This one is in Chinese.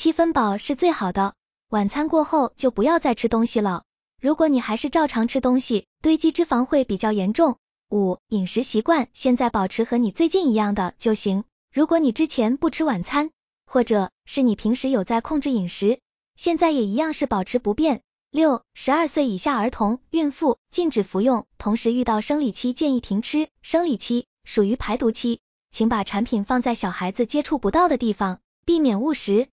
7分饱是最好的，晚餐过后就不要再吃东西了。如果你还是照常吃东西，堆积脂肪会比较严重。5. 饮食习惯，现在保持和你最近一样的就行。如果你之前不吃晚餐，或者是你平时有在控制饮食，现在也一样是保持不变。6. 12岁以下儿童、孕妇禁止服用，同时遇到生理期建议停吃。生理期属于排毒期，请把产品放在小孩子接触不到的地方，避免误食。